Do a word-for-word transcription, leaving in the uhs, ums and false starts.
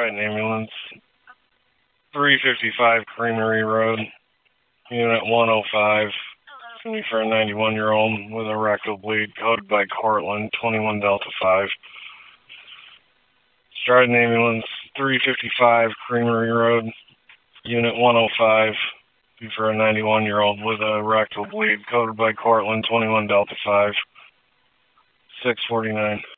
Stratton Ambulance, three fifty-five Creamery Road, Unit one oh five, for a ninety-one-year-old with a rectal bleed, coded by Cortland, twenty-one Delta five. Stratton Ambulance, three fifty-five Creamery Road, Unit one oh five, for a ninety-one-year-old with a rectal bleed, coded by Cortland, twenty-one Delta five, six forty-nine.